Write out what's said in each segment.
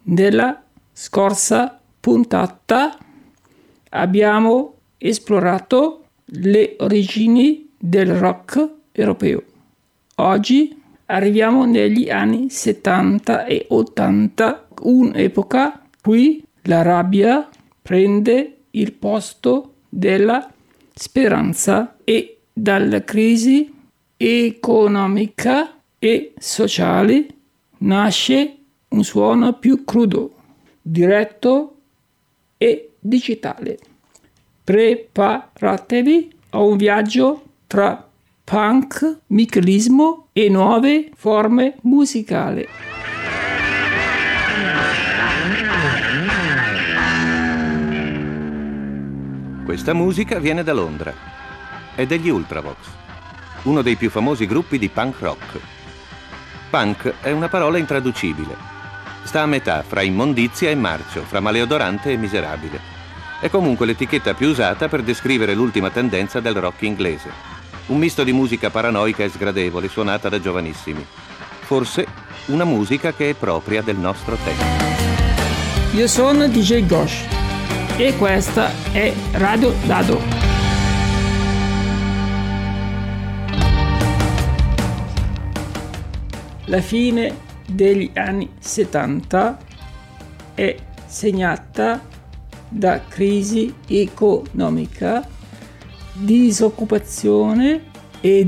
Nella scorsa puntata abbiamo esplorato le origini del rock europeo. Oggi arriviamo negli anni 70 e 80, un'epoca qui la rabbia prende il posto della speranza e dalla crisi economica e sociale nasce un suono più crudo, diretto e digitale. Preparatevi a un viaggio tra punk, nichilismo e nuove forme musicali. Questa musica viene da Londra. È degli Ultravox, uno dei più famosi gruppi di punk rock. Punk è una parola intraducibile. Sta a metà fra immondizia e marcio, fra maleodorante e miserabile. È comunque l'etichetta più usata per descrivere l'ultima tendenza del rock inglese. Un misto di musica paranoica e sgradevole suonata da giovanissimi. Forse una musica che è propria del nostro tempo. Io sono DJ Gosh e questa è Radio Dado. La fine degli anni 70 è segnata da crisi economica, disoccupazione e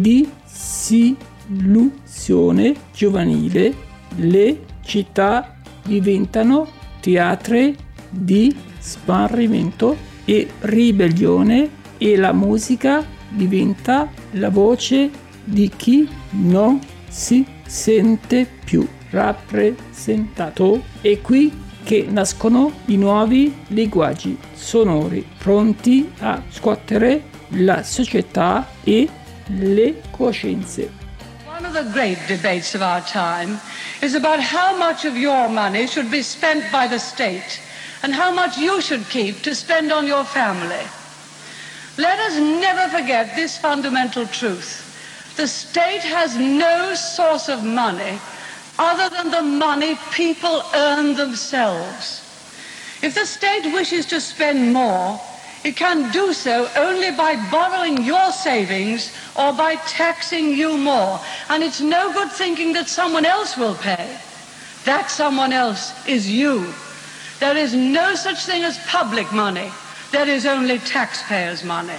disillusione giovanile. Le città diventano teatri di smarrimento e ribellione e la musica diventa la voce di chi non si sente più rappresentato. È qui che nascono i nuovi linguaggi sonori pronti a scuotere la società e le coscienze. One of the great debates of our time is about how much of your money should be spent by the state and how much you should keep to spend on your family. Let us never forget this fundamental truth. The state has no source of money other than the money people earn themselves. If the state wishes to spend more, it can do so only by borrowing your savings or by taxing you more. And it's no good thinking that someone else will pay. That someone else is you. There is no such thing as public money. There is only taxpayers' money.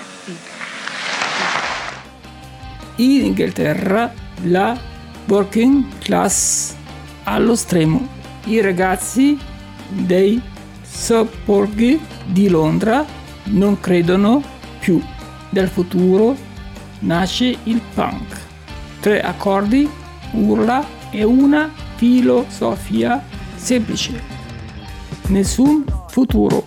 In Inghilterra la working class allo stremo. I ragazzi dei sobborghi di Londra non credono più. Dal futuro nasce il punk. 3 accordi, urla e una filosofia semplice. Nessun futuro.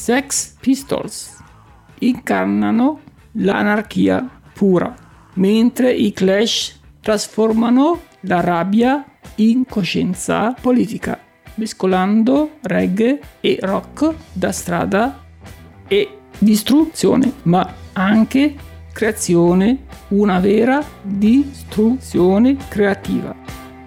Sex Pistols incarnano l'anarchia pura, mentre i Clash trasformano la rabbia in coscienza politica, mescolando reggae e rock da strada e distruzione, ma anche creazione, una vera distruzione creativa.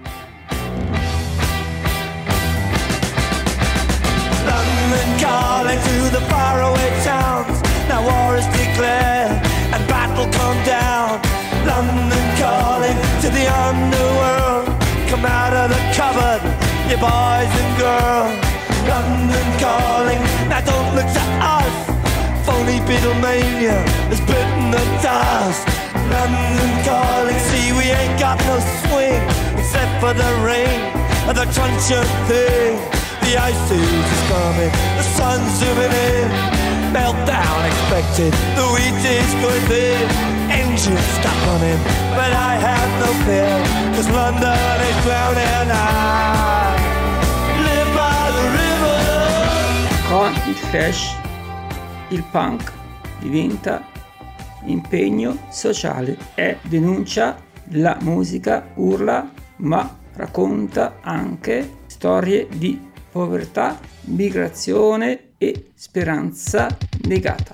London calling to the faraway towns. Now war is declared and battle come down. London calling to the underworld. Come out of the cupboard, you boys and girls. London calling, now don't look to us. Phony Beatlemania has bitten the dust. London calling, see we ain't got no swing except for the rain and the truncheon thing. The ice age is coming, the sun's zooming in. Meltdown expected, the wheat is going thin. Engines stop running, but I have no fear, 'cause London is drowning. I live by the river. Con il Clash il punk diventa impegno sociale e denuncia, la musica urla ma racconta anche storie di povertà, migrazione e speranza negata.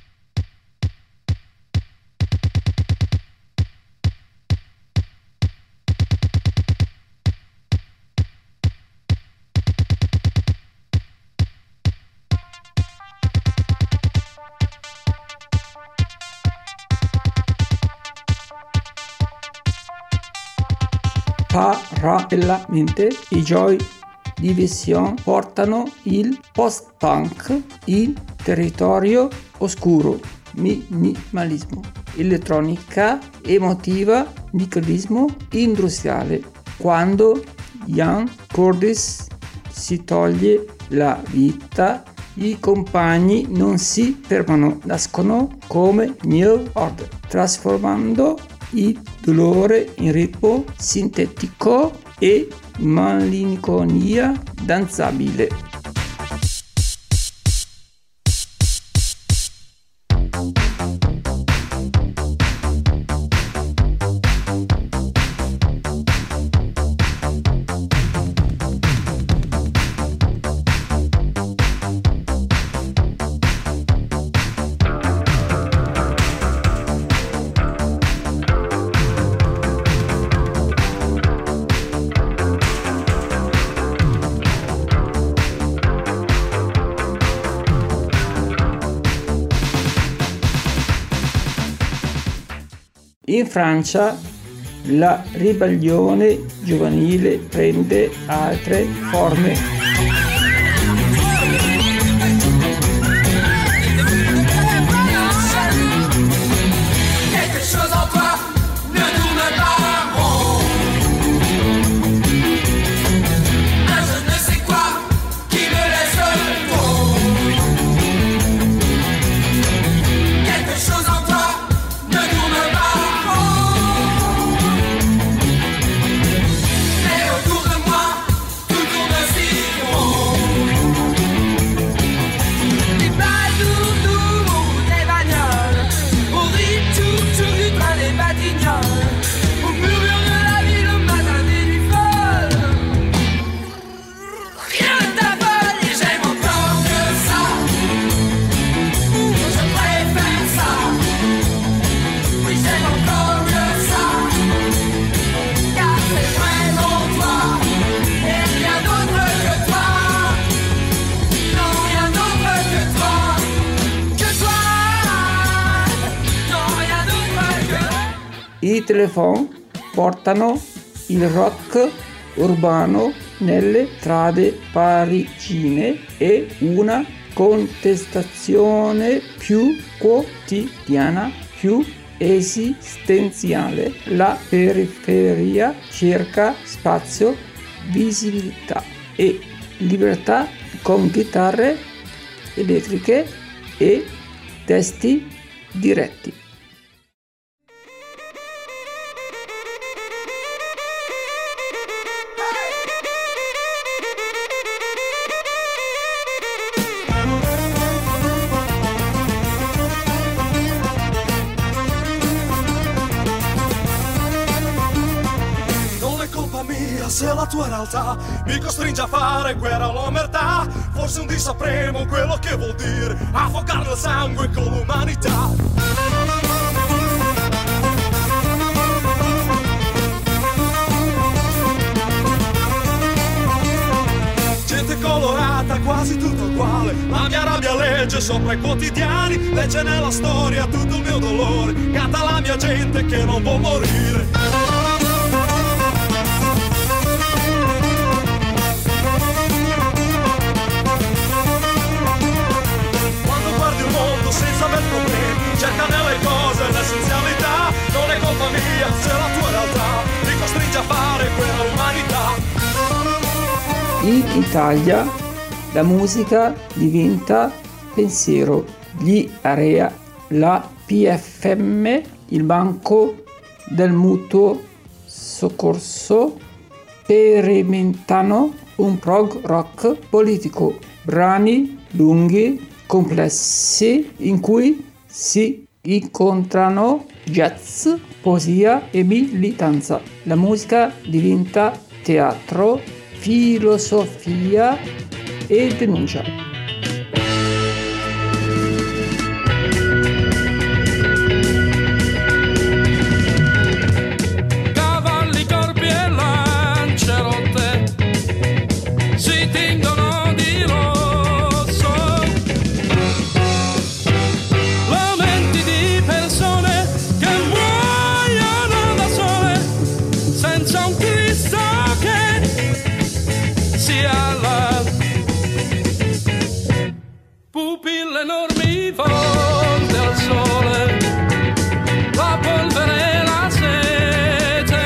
Parallelamente i Joy Division portano il post-punk in territorio oscuro, minimalismo, elettronica emotiva, nichilismo industriale. Quando Ian Curtis si toglie la vita, i compagni non si fermano, nascono come New Order, trasformando il dolore in ritmo sintetico e malinconia danzabile. In Francia la ribellione giovanile prende altre forme. I Telephone portano il rock urbano nelle strade parigine e una contestazione più quotidiana, più esistenziale. La periferia cerca spazio, visibilità e libertà con chitarre elettriche e testi diretti. se la tua realtà mi costringe a fare guerra all'omertà, forse un dì sapremo quello che vuol dire affogare il sangue con l'umanità. Gente colorata, quasi tutto uguale, la mia rabbia legge sopra i quotidiani, legge nella storia tutto il mio dolore, canta la mia gente che non può morire. Quando guardi il mondo senza aver problemi, cerca nelle cose l'essenzialità, non è colpa mia se la tua realtà ti costringe a fare quella umanità. In Italia la musica diventa pensiero. Gli AREA, la PFM, il Banco del Mutuo Soccorso sperimentano un prog rock politico, brani lunghi, complessi, in cui si incontrano jazz, poesia e militanza. La musica diventa teatro, filosofia e denuncia. Cavalli, corpi e lance rotte si tingono di rosso, lamenti di persone che muoiono da sole senza un Cristo che sia là, pupille enormi volte al sole, la polvere e la sete,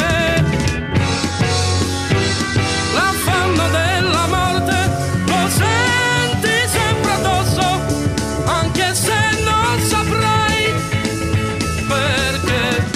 l'affanno della morte lo senti sempre addosso, anche se non saprai perché.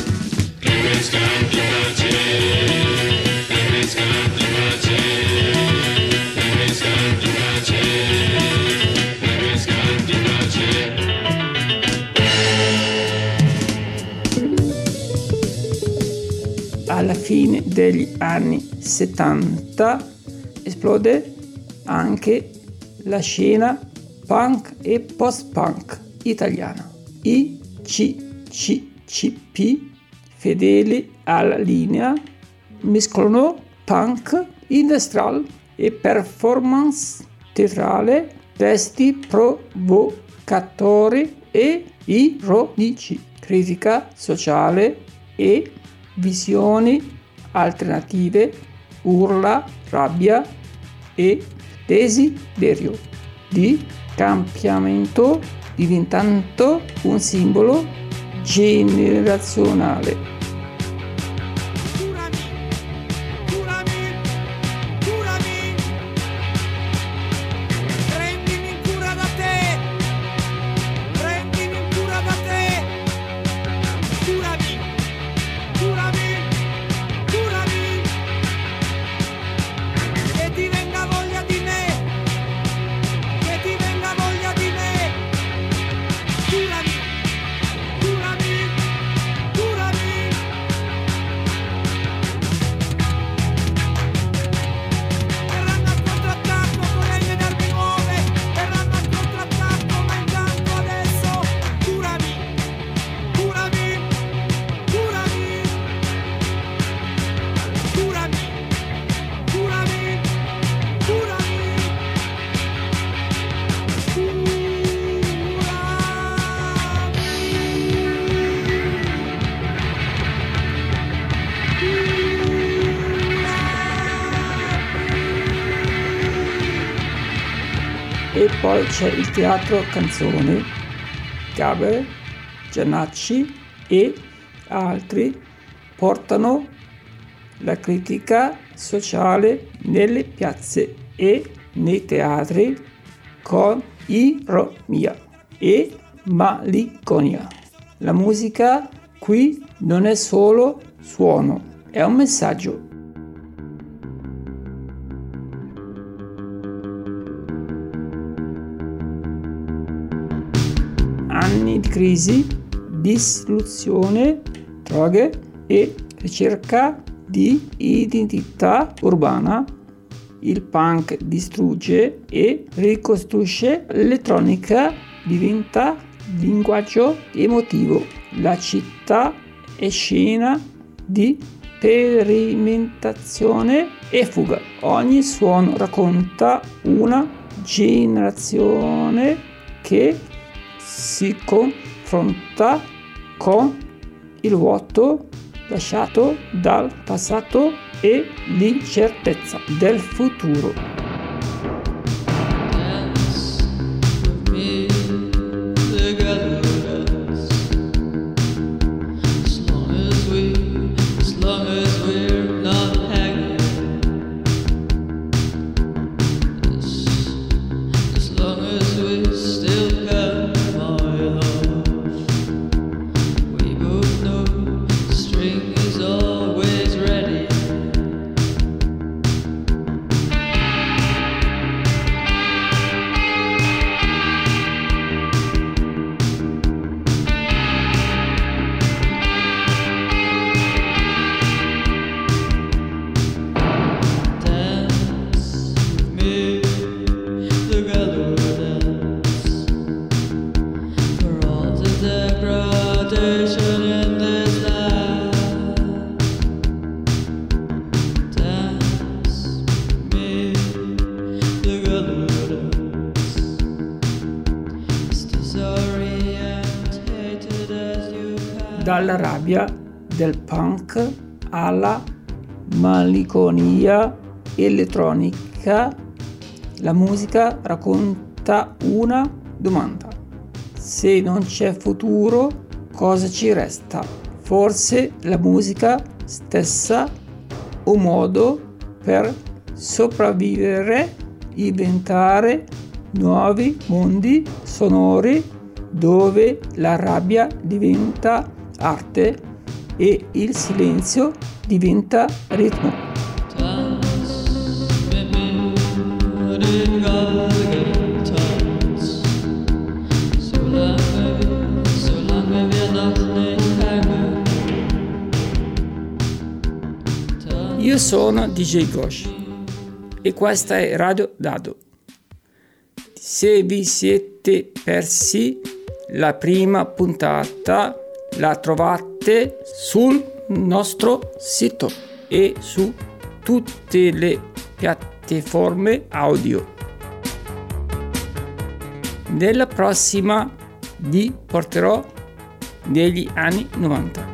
Alla fine degli anni 70 esplode anche la scena punk e post-punk italiana. I CCCP, fedeli alla linea, mescolano punk, industrial e performance teatrale, testi provocatori e ironici, critica sociale e visioni alternative, urla, rabbia e desiderio di cambiamento, diventando un simbolo generazionale. E poi c'è il teatro canzone, Gaber, Giannacci e altri portano la critica sociale nelle piazze e nei teatri con ironia e malinconia. La musica qui non è solo suono, è un messaggio. Anni di crisi, disillusione, droghe e ricerca di identità urbana. Il punk distrugge e ricostruisce, l'elettronica diventa linguaggio emotivo. La città è scena di sperimentazione e fuga. Ogni suono racconta una generazione che si confronta con il vuoto lasciato dal passato e l'incertezza del futuro. Dalla rabbia del punk alla malinconia elettronica, la musica racconta una domanda: se non c'è futuro, cosa ci resta? Forse la musica stessa, un modo per sopravvivere, inventare nuovi mondi sonori dove la rabbia diventa arte e il silenzio diventa ritmo. Io sono DJ Gosh e questa è Radio Dado. Se vi siete persi la prima puntata, la trovate sul nostro sito e su tutte le piattaforme audio. Nella prossima vi porterò negli anni 90.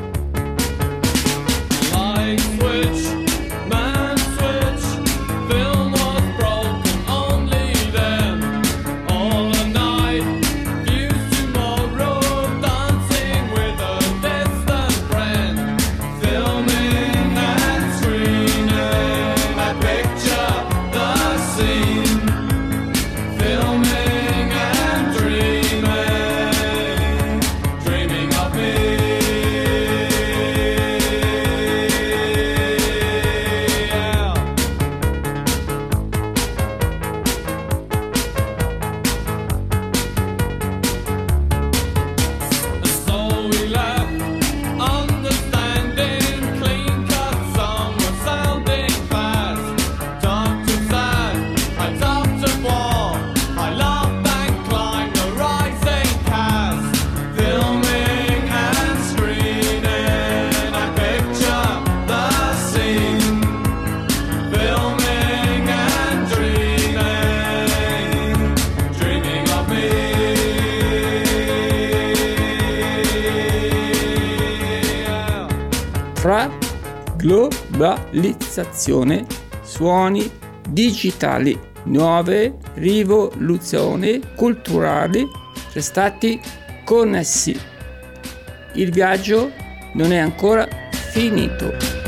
Tra globalizzazione, suoni digitali, nuove rivoluzioni culturali, restate connessi. Il viaggio non è ancora finito.